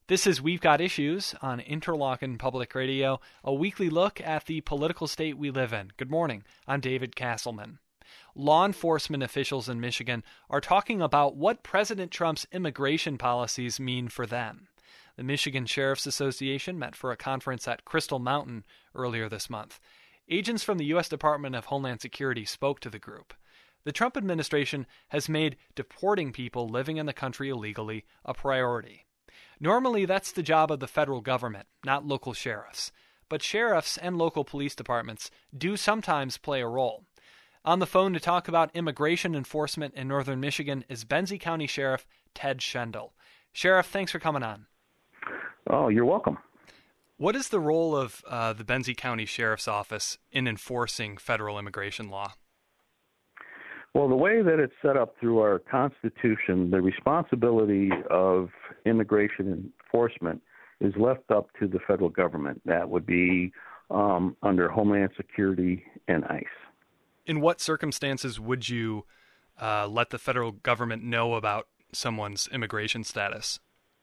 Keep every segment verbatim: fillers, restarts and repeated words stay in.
This is We've Got Issues on Interlochen Public Radio, a weekly look at the political state we live in. Good morning. I'm David Castleman. Law enforcement officials in Michigan are talking about what President Trump's immigration policies mean for them. The Michigan Sheriff's Association met for a conference at Crystal Mountain earlier this month. Agents from the U S Department of Homeland Security spoke to the group. The Trump administration has made deporting people living in the country illegally a priority. Normally, that's the job of the federal government, not local sheriffs. But sheriffs and local police departments do sometimes play a role. On the phone to talk about immigration enforcement in northern Michigan is Benzie County Sheriff Ted Schendel. Sheriff, thanks for coming on. Oh, you're welcome. What is the role of uh, the Benzie County Sheriff's Office in enforcing federal immigration law? Well, the way that it's set up through our Constitution, the responsibility of immigration enforcement is left up to the federal government. That would be um, under Homeland Security and ICE. In what circumstances would you uh, let the federal government know about someone's immigration status?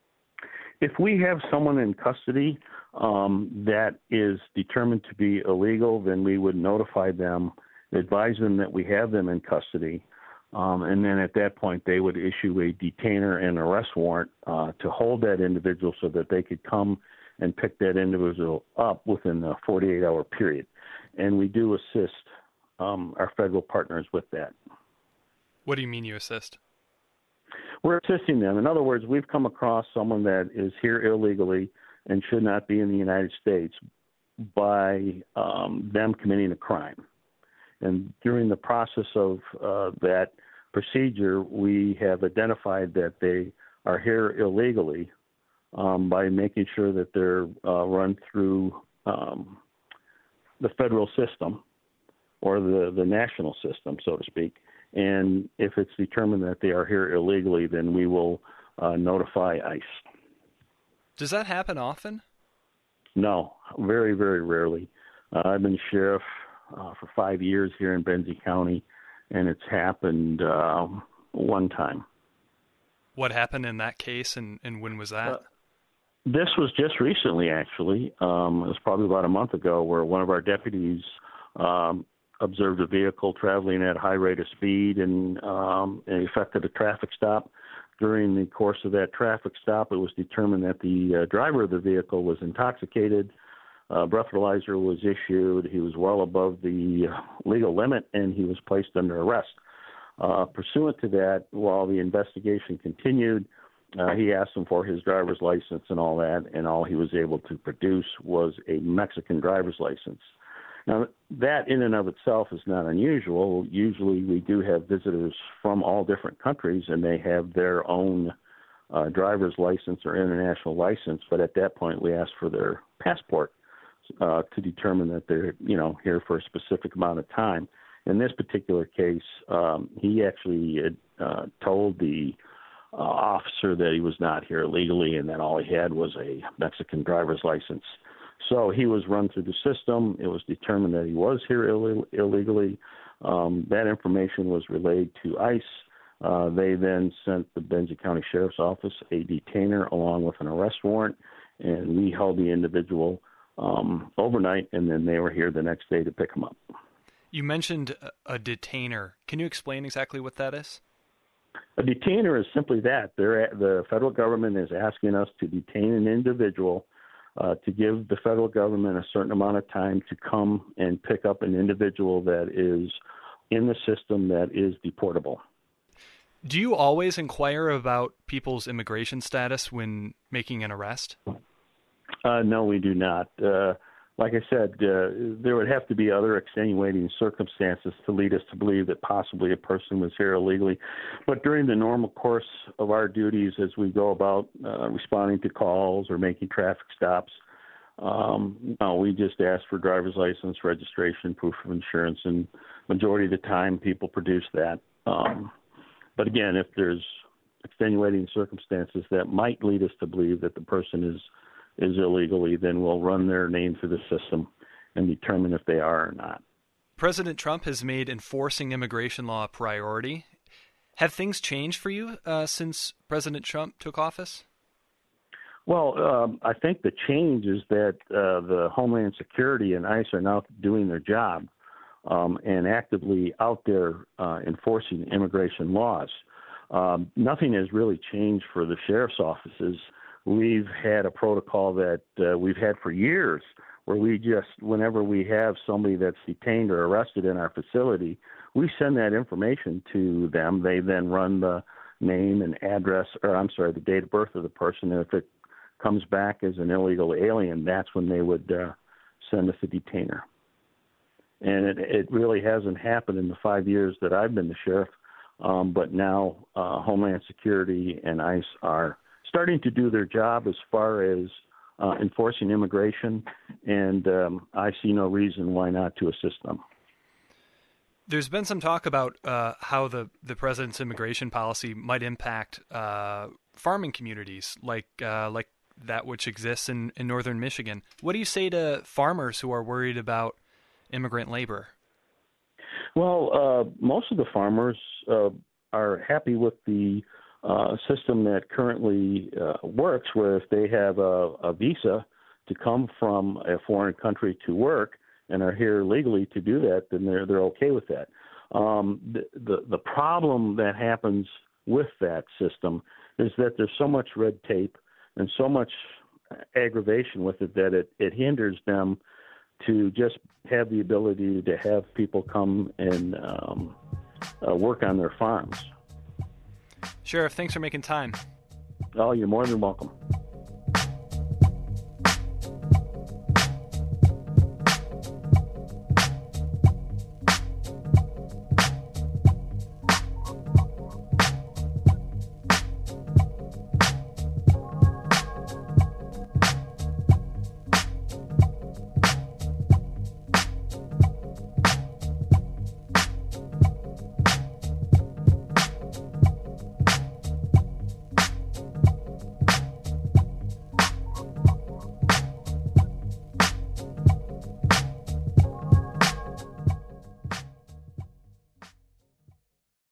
If we have someone in custody um, that is determined to be illegal, then we would notify them, advise them that we have them in custody, um, and then at that point they would issue a detainer and arrest warrant uh, to hold that individual so that they could come and pick that individual up within a forty-eight hour period. And we do assist um, our federal partners with that. What do you mean you assist? We're assisting them. In other words, we've come across someone that is here illegally and should not be in the United States by um, them committing a crime. And during the process of uh, that procedure, we have identified that they are here illegally um, by making sure that they're uh, run through um, the federal system or the, the national system, so to speak. And if it's determined that they are here illegally, then we will uh, notify ICE. Does that happen often? No, very, very rarely. Uh, I've been sheriff Uh, for five years here in Benzie County, and it's happened uh, one time. What happened in that case, and, and when was that? Uh, this was just recently, actually. Um, it was probably about a month ago, where one of our deputies um, observed a vehicle traveling at a high rate of speed and, um, and effected a traffic stop. During the course of that traffic stop, it was determined that the uh, driver of the vehicle was intoxicated. Uh, breathalyzer was issued. He was well above the legal limit, and he was placed under arrest. Uh, pursuant to that, while the investigation continued, uh, he asked him for his driver's license and all that, and all he was able to produce was a Mexican driver's license. Now, that in and of itself is not unusual. Usually we do have visitors from all different countries, and they have their own uh, driver's license or international license, but at that point we ask for their passport. Uh, to determine that they're, you know, here for a specific amount of time. In this particular case, um, he actually had, uh, told the uh, officer that he was not here illegally and that all he had was a Mexican driver's license. So he was run through the system. It was determined that he was here Ill- illegally. Um, that information was relayed to ICE. Uh, they then sent the Benzie County Sheriff's Office a detainer along with an arrest warrant, and we held the individual Um, overnight, and then they were here the next day to pick them up. You mentioned a detainer. Can you explain exactly what that is? A detainer is simply that. They're, the federal government is asking us to detain an individual uh, to give the federal government a certain amount of time to come and pick up an individual that is in the system that is deportable. Do you always inquire about people's immigration status when making an arrest? Uh, no, we do not. Uh, like I said, uh, there would have to be other extenuating circumstances to lead us to believe that possibly a person was here illegally. But during the normal course of our duties as we go about uh, responding to calls or making traffic stops, um, no, we just ask for driver's license, registration, proof of insurance, and majority of the time people produce that. Um, but again, if there's extenuating circumstances that might lead us to believe that the person is is illegally, then we'll run their name through the system and determine if they are or not. President Trump has made enforcing immigration law a priority. Have things changed for you uh, since President Trump took office? Well, um, I think the change is that uh, the Homeland Security and ICE are now doing their job um, and actively out there uh, enforcing immigration laws. Um, nothing has really changed for the sheriff's offices. We've had a protocol that uh, we've had for years where we just, whenever we have somebody that's detained or arrested in our facility, we send that information to them. They then run the name and address, or I'm sorry, the date of birth of the person. And if it comes back as an illegal alien, that's when they would uh, send us a detainer. And it, it really hasn't happened in the five years that I've been the sheriff, um, but now uh, Homeland Security and ICE are starting to do their job as far as uh, enforcing immigration, and um, I see no reason why not to assist them. There's been some talk about uh, how the, the president's immigration policy might impact uh, farming communities like uh, like that which exists in, in northern Michigan. What do you say to farmers who are worried about immigrant labor? Well, uh, most of the farmers uh, are happy with the uh, system that currently uh, works, where if they have a, a visa to come from a foreign country to work and are here legally to do that, then they're they're okay with that. Um, the, the the problem that happens with that system is that there's so much red tape and so much aggravation with it that it, it hinders them to just have the ability to have people come and um, uh, work on their farms. Sheriff, thanks for making time. Oh, you're more than welcome.